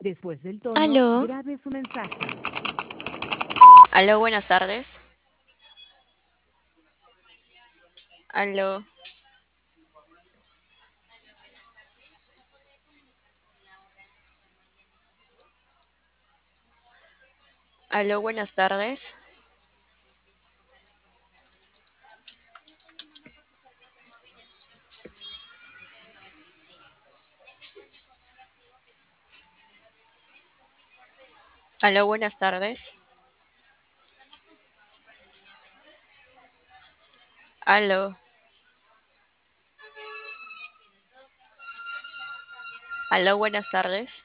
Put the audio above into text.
Después del tono, Aló, grabe su mensaje. Aló, buenas tardes. Aló, aló, buenas tardes. Aló, buenas tardes. Aló, aló, buenas tardes.